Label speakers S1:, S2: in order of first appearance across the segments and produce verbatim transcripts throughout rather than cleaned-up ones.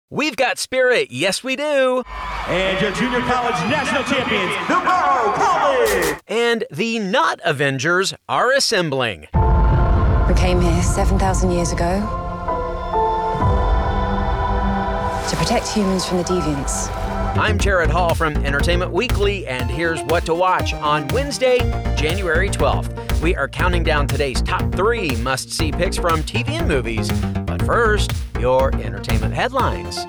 S1: We've got spirit, yes we do.
S2: And your junior college national champions, the Borough College.
S1: And the not Avengers are assembling.
S3: We came here seven thousand years ago to protect humans from the deviants.
S1: I'm Jared Hall from Entertainment Weekly, and here's what to watch on Wednesday, January twelfth. We are counting down today's top three must-see picks from T V and movies. But first, your entertainment headlines.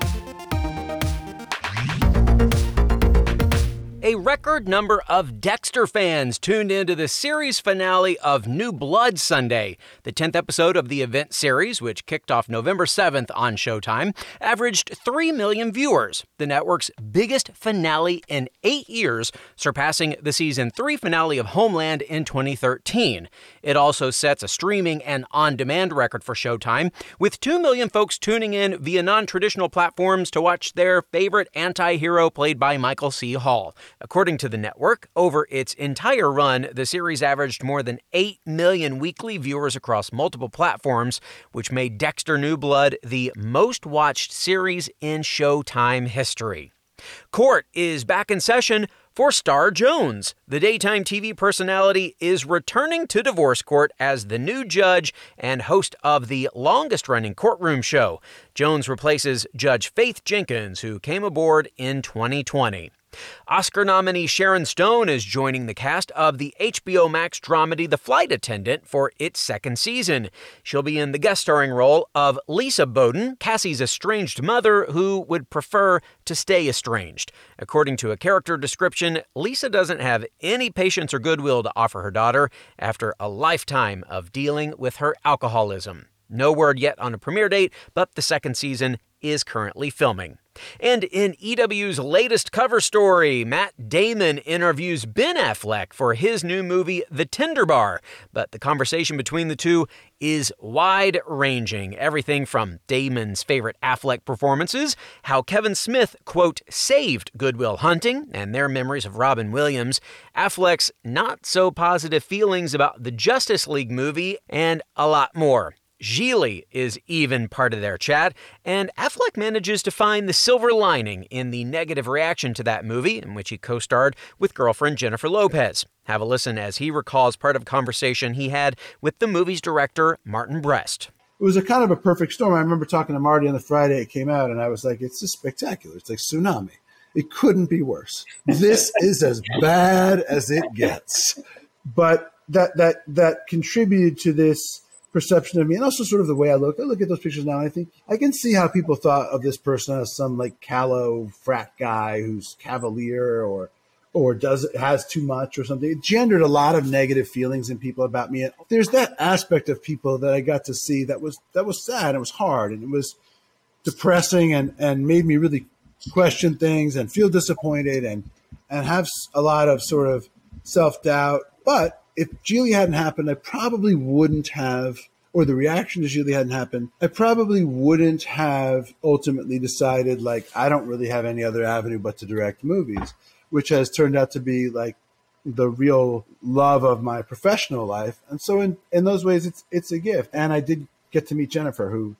S1: A record number of Dexter fans tuned into the series finale of New Blood Sunday. The tenth episode of the event series, which kicked off November seventh on Showtime, averaged three million viewers, the network's biggest finale in eight years, surpassing the season three finale of Homeland in twenty thirteen. It also sets a streaming and on-demand record for Showtime, with two million folks tuning in via non-traditional platforms to watch their favorite anti-hero played by Michael C. Hall. According to the network, over its entire run, the series averaged more than eight million weekly viewers across multiple platforms, which made Dexter New Blood the most-watched series in Showtime history. Court is back in session for Star Jones. The daytime T V personality is returning to divorce court as the new judge and host of the longest-running courtroom show. Jones replaces Judge Faith Jenkins, who came aboard in twenty twenty. Oscar nominee Sharon Stone is joining the cast of the H B O Max dramedy The Flight Attendant for its second season. She'll be in the guest starring role of Lisa Bowden, Cassie's estranged mother who would prefer to stay estranged. According to a character description, Lisa doesn't have any patience or goodwill to offer her daughter after a lifetime of dealing with her alcoholism. No word yet on a premiere date, but the second season is currently filming. And in E W's latest cover story, Matt Damon interviews Ben Affleck for his new movie, The Tender Bar. But the conversation between the two is wide-ranging. Everything from Damon's favorite Affleck performances, how Kevin Smith, quote, saved Good Will Hunting, and their memories of Robin Williams, Affleck's not-so-positive feelings about the Justice League movie, and a lot more. Gigli is even part of their chat, and Affleck manages to find the silver lining in the negative reaction to that movie, in which he co-starred with girlfriend Jennifer Lopez. Have a listen as he recalls part of a conversation he had with the movie's director, Martin Brest.
S4: It was a kind of a perfect storm. I remember talking to Marty on the Friday it came out, and I was like, it's just spectacular. It's like tsunami. It couldn't be worse. This is as bad as it gets. But that that that contributed to this perception of me, and also sort of the way I look. I look at those pictures now, and I think I can see how people thought of this person as some like callow frat guy who's cavalier or or does has too much or something. It gendered a lot of negative feelings in people about me. And there's that aspect of people that I got to see that was that was sad. It was hard, and it was depressing, and and made me really question things and feel disappointed and and have a lot of sort of self-doubt. But if Gigli hadn't happened, I probably wouldn't have, or the reaction to Gigli hadn't happened, I probably wouldn't have ultimately decided, like, I don't really have any other avenue but to direct movies, which has turned out to be, like, the real love of my professional life. And so in, in those ways, it's it's a gift. And I did get to meet Jennifer, who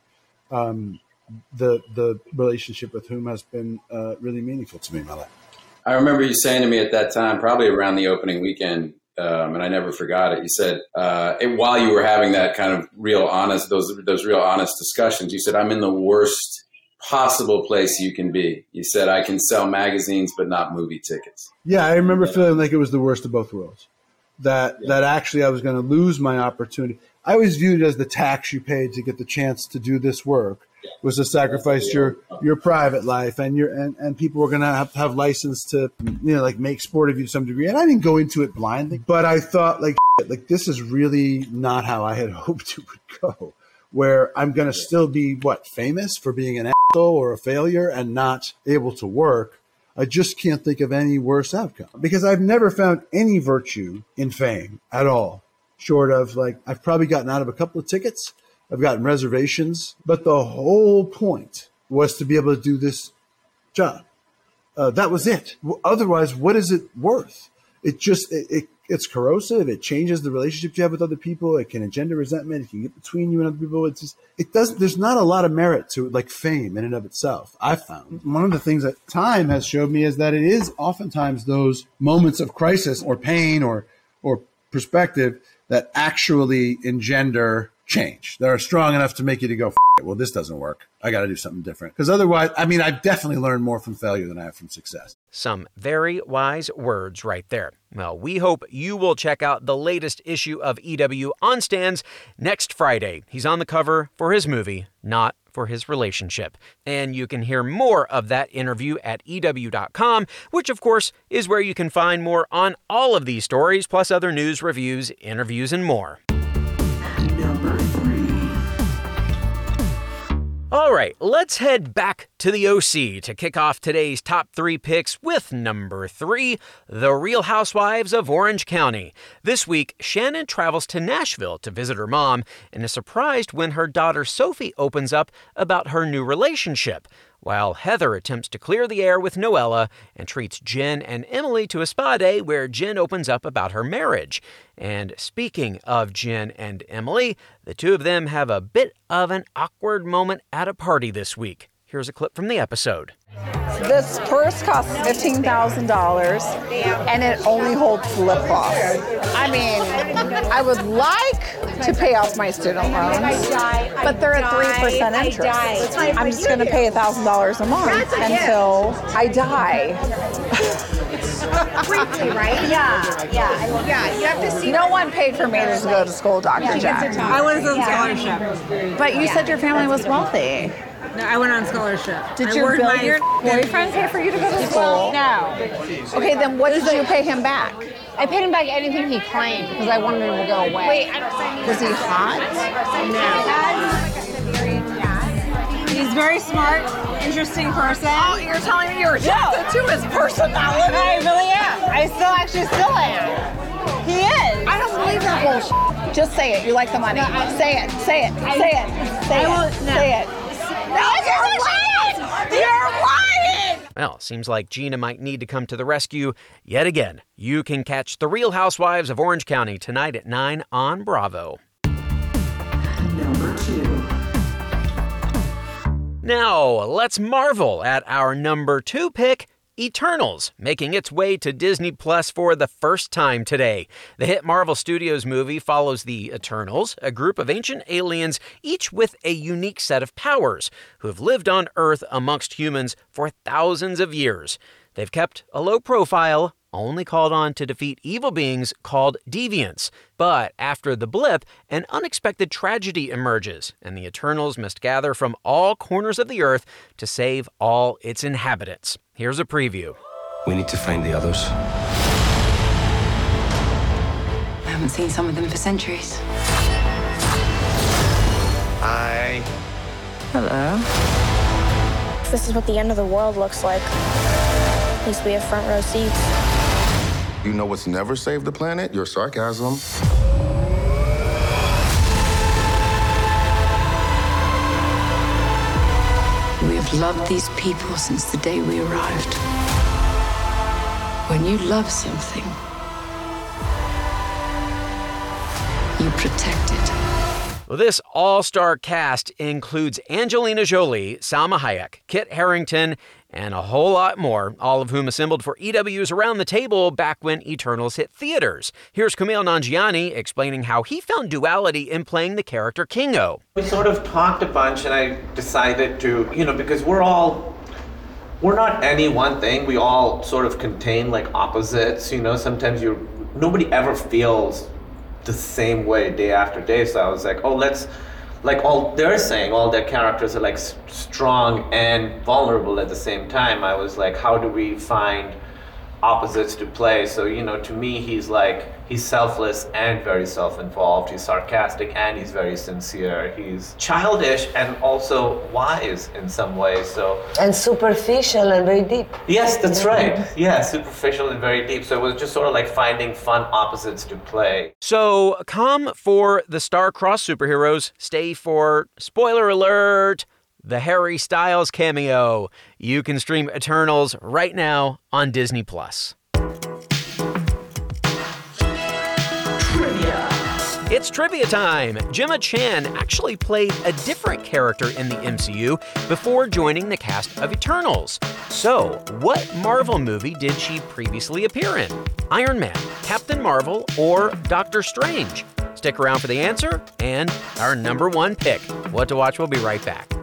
S4: um, the the relationship with whom has been uh, really meaningful to me in my life.
S5: I remember you saying to me at that time, probably around the opening weekend, Um, and I never forgot it. You said, uh, it, while you were having that kind of real honest, those those real honest discussions, you said, I'm in the worst possible place you can be. You said, I can sell magazines, but not movie tickets.
S4: Yeah, I remember yeah. feeling like it was the worst of both worlds. That yeah. that actually I was going to lose my opportunity. I always viewed it as the tax you paid to get the chance to do this work was to sacrifice your your private life, and your and, and people were going to have to have license to, you know, like make sport of you to some degree. And I didn't go into it blindly, but I thought like like this is really not how I had hoped it would go. Where I'm going to still be what famous for being an asshole or a failure and not able to work. I just can't think of any worse outcome because I've never found any virtue in fame at all. Short of like I've probably gotten out of a couple of tickets. I've gotten reservations, but the whole point was to be able to do this job. Uh, that was it. Otherwise, what is it worth? It just, it, it It's corrosive. It changes the relationship you have with other people. It can engender resentment. It can get between you and other people. It's just, it does, there's not a lot of merit to it, like fame in and of itself, I've found. One of the things that time has showed me is that it is oftentimes those moments of crisis or pain or, or perspective that actually engender change, that are strong enough to make you to go, F- it, well, this doesn't work. I got to do something different. Because otherwise, I mean, I've definitely learned more from failure than I have from success.
S1: Some very wise words right there. Well, we hope you will check out the latest issue of E W on stands next Friday. He's on the cover for his movie, not for his relationship. And you can hear more of that interview at E W dot com, which of course is where you can find more on all of these stories, plus other news, reviews, interviews, and more.
S6: Number three.
S1: All right, let's head back to the O C to kick off today's top three picks with number three, The Real Housewives of Orange County. This week, Shannon travels to Nashville to visit her mom and is surprised when her daughter Sophie opens up about her new relationship, while Heather attempts to clear the air with Noella and treats Jen and Emily to a spa day where Jen opens up about her marriage. And speaking of Jen and Emily, the two of them have a bit of an awkward moment at a party this week. Here's a clip from the episode.
S7: This purse costs fifteen thousand dollars and it only holds lip gloss. I mean, I would like to pay off my student loans, but they're at three percent interest. I'm just going to pay one thousand dollars a month until I die.
S8: Briefly, right? Yeah, yeah. Yeah, you have to see.
S7: No one paid for me to go to school, Doctor Jack.
S8: I was on scholarship.
S7: But you said your family was wealthy.
S8: No, I went on scholarship.
S7: Did
S8: I
S7: your
S8: my
S7: billiard boyfriend pay for you to go to school?
S8: No.
S7: Okay, then what did you pay him back?
S8: I paid him back anything he claimed because I wanted him to go away. Wait, I don't
S7: Was he hot?
S8: No. He's very smart, interesting person.
S7: Oh, you're telling me you're attracted to his personality?
S8: I really am. I still actually still am. He is.
S7: I don't believe that bullshit. Just say it. You like the money.
S8: No, I-
S7: say it. Say it.
S8: I-
S7: say it. Say
S8: I
S7: it.
S8: won't- no.
S7: Say it.
S8: No, you're lying! You're lying!
S1: Well, seems like Gina might need to come to the rescue yet again. You can catch The Real Housewives of Orange County tonight at nine on Bravo.
S6: Number two.
S1: Now, let's marvel at our number two pick, Eternals, making its way to Disney Plus for the first time today. The hit Marvel Studios movie follows the Eternals, a group of ancient aliens, each with a unique set of powers, who have lived on Earth amongst humans for thousands of years. They've kept a low profile, only called on to defeat evil beings called deviants. But after the blip, an unexpected tragedy emerges, and the Eternals must gather from all corners of the Earth to save all its inhabitants. Here's a preview.
S9: We need to find the others.
S3: I haven't seen some of them for centuries.
S9: Hi.
S3: Hello.
S10: This is what the end of the world looks like. At least we have front row seats.
S11: You know what's never saved the planet? Your sarcasm.
S3: We have loved these people since the day we arrived. When you love something, you protect it.
S1: Well, this all-star cast includes Angelina Jolie, Salma Hayek, Kit Harington, and a whole lot more, all of whom assembled for E W's Around the Table back when Eternals hit theaters. Here's Kumail Nanjiani explaining how he found duality in playing the character Kingo.
S12: We sort of talked a bunch, and I decided to, you know, because we're all, we're not any one thing. We all sort of contain like opposites, you know. Sometimes you're, nobody ever feels the same way day after day. So I was like, oh, let's, like all they're saying, all their characters are like s- strong and vulnerable at the same time. I was like, how do we find opposites to play? So, you know, to me, he's like, he's selfless and very self-involved. He's sarcastic and he's very sincere. He's childish and also wise in some ways. So
S13: and superficial and very deep.
S12: Yes, that's right. Yeah, superficial and very deep. So it was just sort of like finding fun opposites to play.
S1: So come for the star-crossed superheroes, stay for, spoiler alert, the Harry Styles cameo. You can stream Eternals right now on Disney Plus. It's trivia time! Gemma Chan actually played a different character in the M C U before joining the cast of Eternals. So, what Marvel movie did she previously appear in? Iron Man, Captain Marvel, or Doctor Strange? Stick around for the answer and our number one pick. What to Watch will be right back.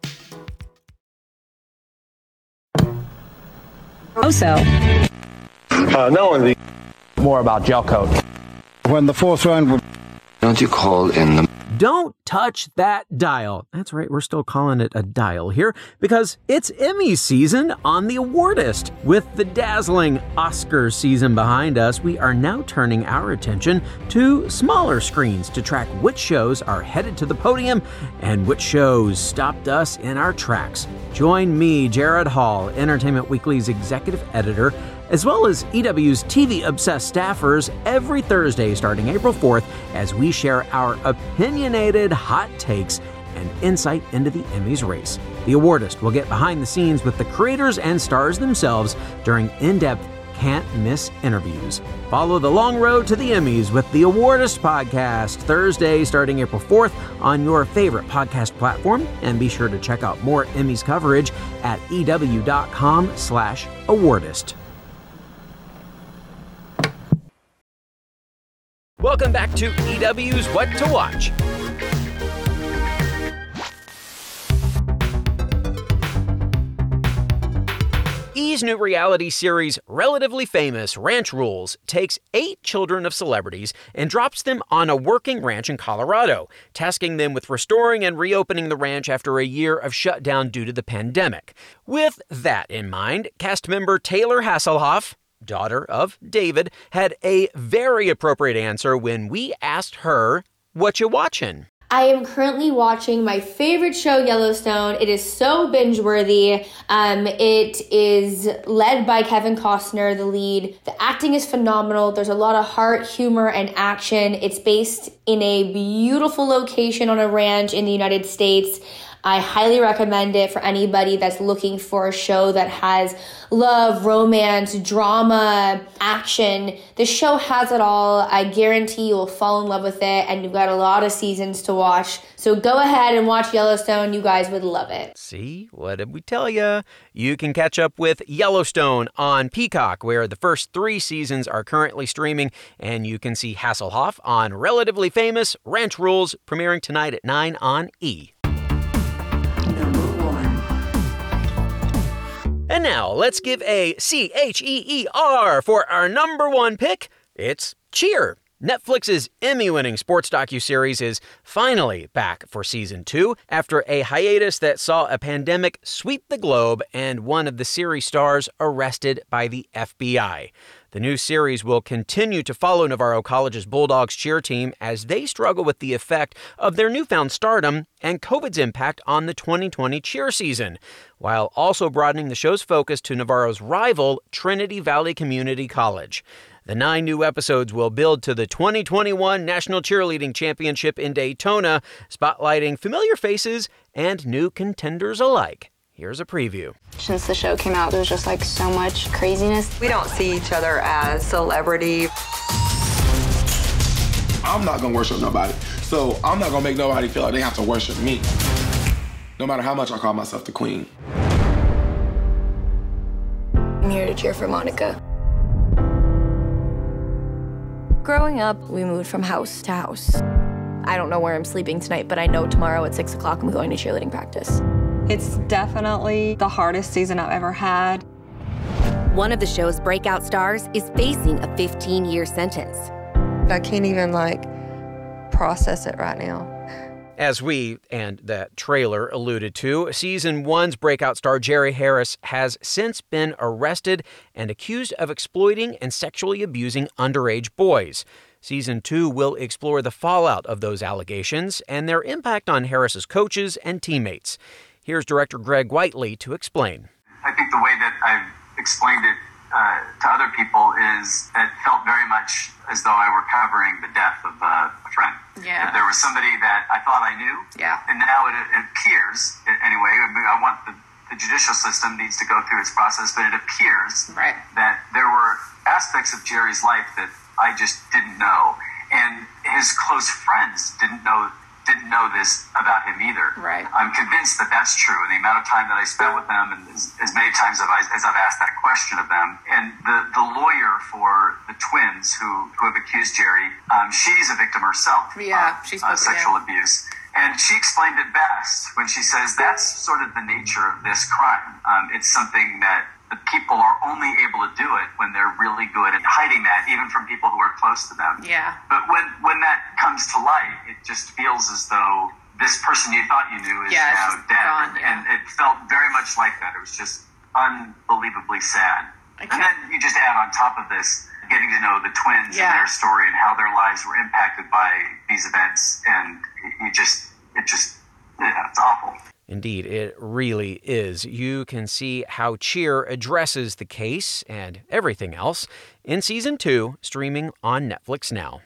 S14: Also,
S15: uh, not only more about gel coat. When the fourth round.
S9: Don't you call in the...
S1: Don't touch that dial. That's right, we're still calling it a dial here because it's Emmy season on the Awardist. With the dazzling Oscar season behind us, we are now turning our attention to smaller screens to track which shows are headed to the podium and which shows stopped us in our tracks. Join me, Jared Hall, Entertainment Weekly's executive editor, as well as E W's T V-obsessed staffers every Thursday starting April fourth as we share our opinionated hot takes and insight into the Emmys race. The Awardist will get behind the scenes with the creators and stars themselves during in-depth, can't-miss interviews. Follow the long road to the Emmys with the Awardist podcast Thursday starting April fourth on your favorite podcast platform, and be sure to check out more Emmys coverage at ew.com slash Awardist. Welcome back to E W's What to Watch. E's new reality series, Relatively Famous Ranch Rules, takes eight children of celebrities and drops them on a working ranch in Colorado, tasking them with restoring and reopening the ranch after a year of shutdown due to the pandemic. With that in mind, cast member Taylor Hasselhoff, daughter of David, had a very appropriate answer when we asked her, "What you watching?"
S16: I am currently watching my favorite show, Yellowstone. It is so binge-worthy. Um, it is led by Kevin Costner, the lead. The acting is phenomenal. There's a lot of heart, humor, and action. It's based in a beautiful location on a ranch in the United States. I highly recommend it for anybody that's looking for a show that has love, romance, drama, action. The show has it all. I guarantee you will fall in love with it, and you've got a lot of seasons to watch. So go ahead and watch Yellowstone. You guys would love it.
S1: See? What did we tell you? You can catch up with Yellowstone on Peacock, where the first three seasons are currently streaming, and you can see Hasselhoff on Relatively Famous Ranch Rules, premiering tonight at nine on E! And now, let's give a C H E E R for our number one pick. It's Cheer. Netflix's Emmy-winning sports docuseries is finally back for season two after a hiatus that saw a pandemic sweep the globe and one of the series stars arrested by the F B I. The new series will continue to follow Navarro College's Bulldogs cheer team as they struggle with the effect of their newfound stardom and COVID's impact on the twenty twenty cheer season, while also broadening the show's focus to Navarro's rival, Trinity Valley Community College. The nine new episodes will build to the twenty twenty-one National Cheerleading Championship in Daytona, spotlighting familiar faces and new contenders alike. Here's a preview.
S17: Since the show came out, there's just like so much craziness.
S18: We don't see each other as celebrity.
S11: I'm not gonna worship nobody, so I'm not gonna make nobody feel like they have to worship me. No matter how much I call myself the queen.
S17: I'm here to cheer for Monica. Growing up, we moved from house to house. I don't know where I'm sleeping tonight, but I know tomorrow at six o'clock I'm going to cheerleading practice.
S18: It's definitely the hardest season I've ever had.
S19: One of the show's breakout stars is facing a fifteen-year sentence.
S18: I can't even, like, process it right now.
S1: As we, and that trailer alluded to, season one's breakout star Jerry Harris has since been arrested and accused of exploiting and sexually abusing underage boys. Season two will explore the fallout of those allegations and their impact on Harris's coaches and teammates. Here's director Greg Whiteley to explain.
S20: I think the way that I've explained it uh, to other people is it felt very much as though I were covering the death of uh, a friend.
S17: Yeah.
S20: That there was somebody that I thought I knew.
S17: Yeah.
S20: And now it, it appears, anyway, I want the, the judicial system needs to go through its process, but it appears
S17: right.
S20: that there were aspects of Jerry's life that I just didn't know. And his close friends didn't know didn't know this about him either.
S7: Right.
S20: I'm convinced that that's true. And the amount of time that I spent with them, and as, as many times as, I, as I've asked that question of them, and the, the lawyer for the twins who, who have accused Jerry, um, she's a victim herself
S7: Yeah,
S20: of
S7: she's
S20: uh, sexual abuse. And she explained it best when she says that's sort of the nature of this crime. Um, it's something that the people are only able to do it when they're really good at hiding that, even from people who are close to them.
S7: Yeah.
S20: But when, when that comes to light, it just feels as though this person you thought you knew is
S7: Yeah,
S20: now
S7: she's
S20: dead.
S7: gone, yeah.
S20: And it felt very much like that. It was just unbelievably sad. And then you just add on top of this, getting to know the twins
S7: Yeah.
S20: and their story and how their lives were impacted by these events. And you just, it just, yeah, it's awful.
S1: Indeed, it really is. You can see how Cheer addresses the case and everything else in Season two, streaming on Netflix now.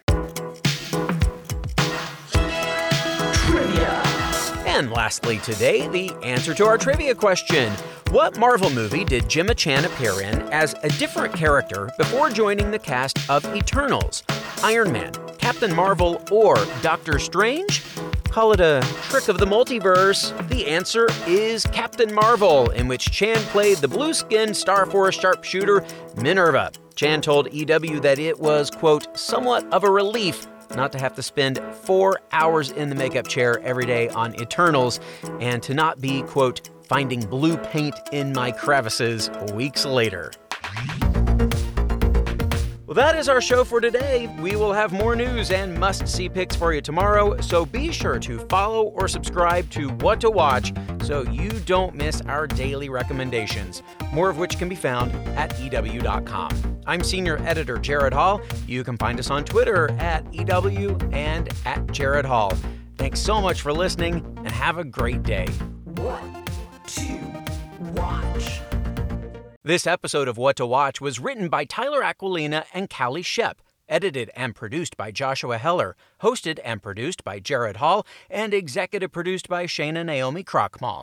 S6: Trivia.
S1: And lastly today, the answer to our trivia question. What Marvel movie did Gemma Chan appear in as a different character before joining the cast of Eternals? Iron Man, Captain Marvel, or Doctor Strange? Call it a trick of the multiverse. The answer is Captain Marvel, in which Chan played the blue-skinned Star Force sharpshooter Minerva. Chan told E W that it was, quote, somewhat of a relief not to have to spend four hours in the makeup chair every day on Eternals and to not be, quote, finding blue paint in my crevices weeks later. Well, that is our show for today. We will have more news and must-see picks for you tomorrow, so be sure to follow or subscribe to What to Watch so you don't miss our daily recommendations, more of which can be found at E W dot com. I'm Senior Editor Jared Hall. You can find us on Twitter at E W and at Jared Hall. Thanks so much for listening, and have a great day.
S6: What to watch?
S1: This episode of What to Watch was written by Tyler Aquilina and Callie Shep, edited and produced by Joshua Heller, hosted and produced by Jared Hall, and executive produced by Shana Naomi Krochmal.